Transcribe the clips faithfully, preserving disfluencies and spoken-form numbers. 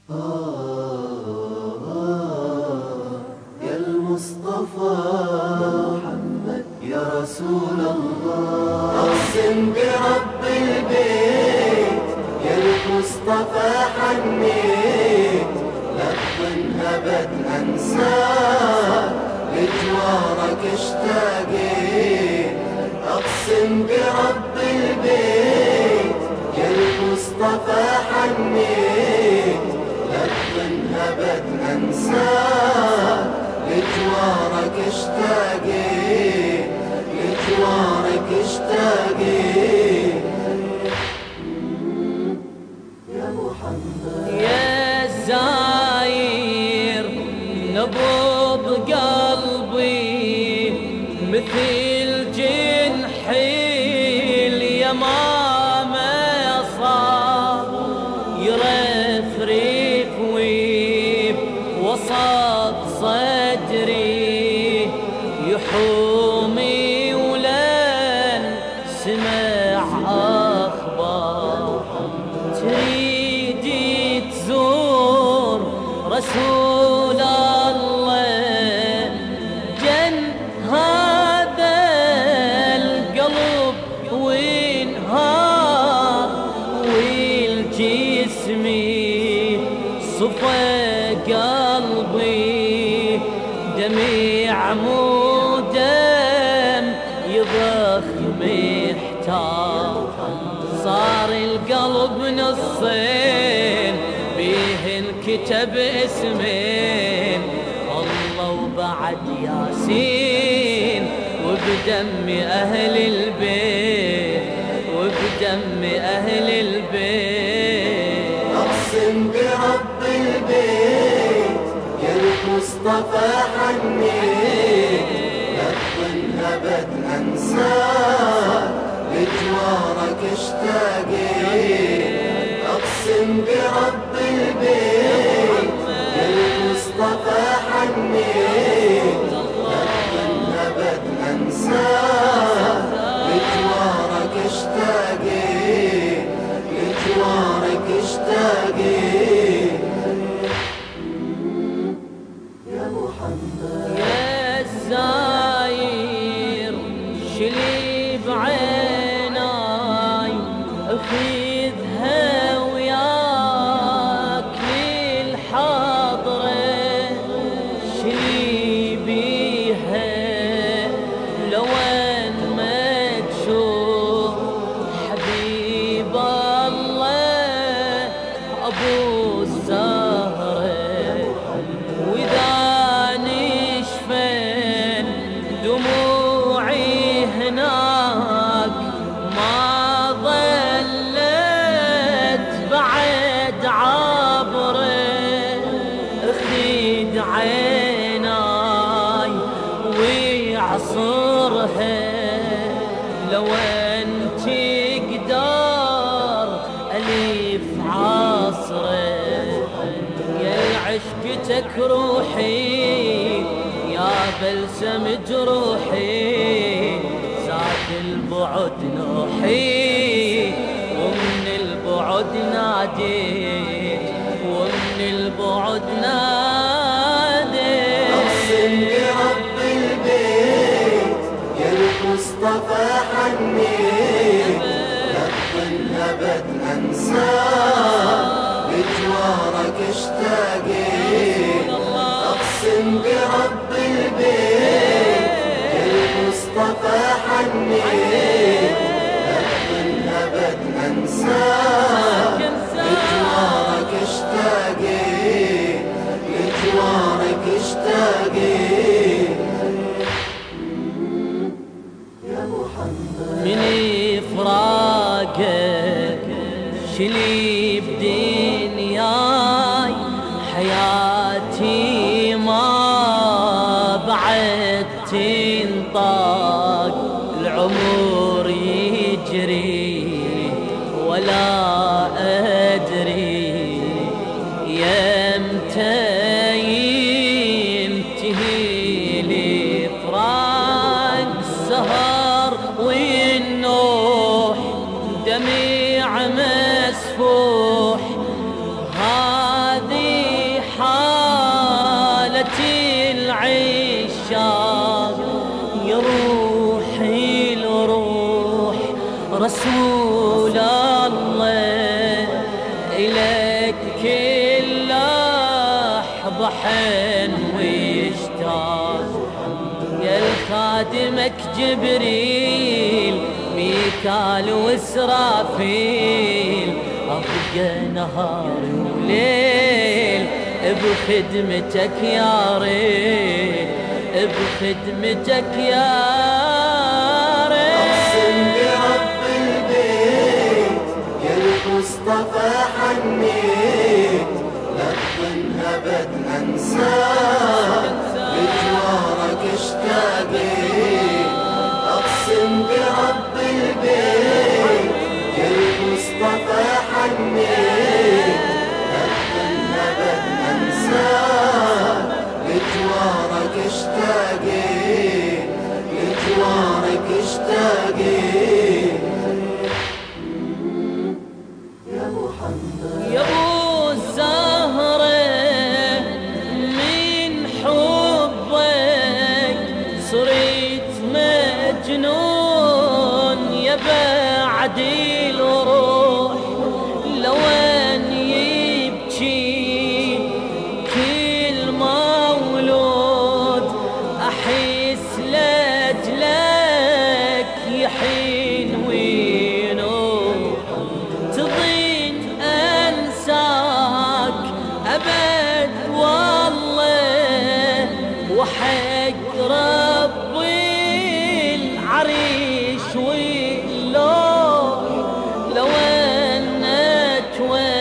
يا المصطفى محمد يا رسول الله، أقسم برب البيت يا المصطفى حنيت، لحظا أبد أنساك لجوارك اشتاقيت. أقسم برب البيت يا المصطفى حنيت، لحظا أبد أنساك لجوارك اشتاقيت، لجوارك اشتاقيت يا محمد. يا الزاير نبض قلبي مثل جنحي اليمامة صار يرفرف ويب وسط صدري يحومي ولن سمع أخبار. تريدي تزور رسول الله جن هذا القلب وانهار، والجسم صفى قلبي دميع مو دم يضخ محتار. صار القلب نصين بيه انكتب اسمين، الله وبعد ياسين، وبدم أهل البيت، وبدم أهل البيت. أقسم برب البيت يا المصطفى حنيت، لحظا أبد أنساك لجوارك اشتاقيت. أقسم برب البيت يا المصطفى حنيت، لحظا أبد أنساك لجوارك اشتاقيت، لجوارك اشتاقيت يا محمد. يا الزاير شلي بعيناي اخذها وياك للحضرة، شلي بيها لو ان ما تشوف حبيب الله ابو الزهرة. واذا نشفن دموعي هناك ما ظلت بعد عبره، اخذ عيناي ويعصرها لو انت تقدر الف عصره. يا عشقتك روحي يا بلسم جروحي، زاد البعد نوحي ومن البعد ناديت، ومن البعد ناديت. أقسم برب البيت يا المصطفى حنيت، لحظا أبد أنساك لجوارك اشتاقيت. أقسم برب البيت يا المصطفى حنيت، لحظا أبد أنساك لجوارك اشتاقيت، لجوارك اشتاقيت يا محمد. من فراقك شلي بدنياي حياتي ما بعد تنطاق، العمر يجري ولا أدري يمتى ينتهي لي فراق. السهر والنوح دميع مسفوح، هذه العشاق يا روحي لروح رسول الله، إليك كل لحظة حن واشتاق. يا الخادمك جبريل ميكال وإسرافيل، أبقى نهار وليل بخدمتك يا ريت، بخدمتك يا ريت. أقسم برب البيت يا المصطفى حنيت، لكن أبد أنساك بجوارك اشتاقيت. أقسم برب البيت يا المصطفى حنيت، لكن أبد أنساك بجوارك اشتاقيت، بجوارك اشتاقيت. يا محمد يا ابو الزهرة من حبك صرت مجنون، يا بعد الروح لو ان يبكي كل مولود، احس لاجلك يحين وينوح. تظن انساك ابد والله، وحق ربي العريش واللوح لو انك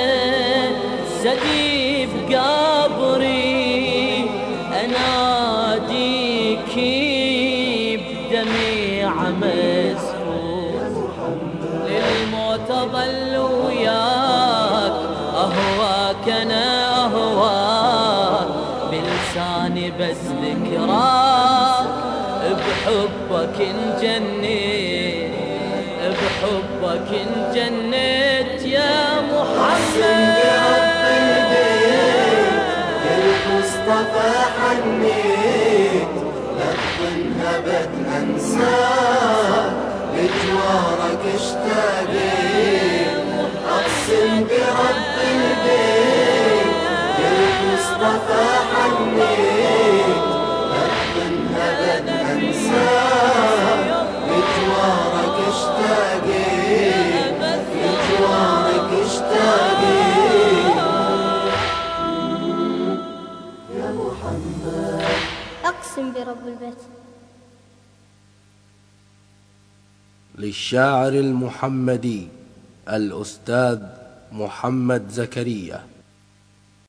وزدي بقبري اناديك بدميع مسفوح. للموت ظل وياك اهواك انا اهواك، بلساني بس ذكراك بحبك انجنيت، بحبك انجنيت يا محمد. يا المصطفى حنيت، لكن أبد أنساك بجوارك اشتاقيت. أقسم برب البيت يا المصطفى حنيت، لكن أبد أنساك بجوارك اشتاقيت، بجوارك اشتاقيت. يا محمد أقسم برب البيت. للشاعر المحمدي الأستاذ محمد زكريا.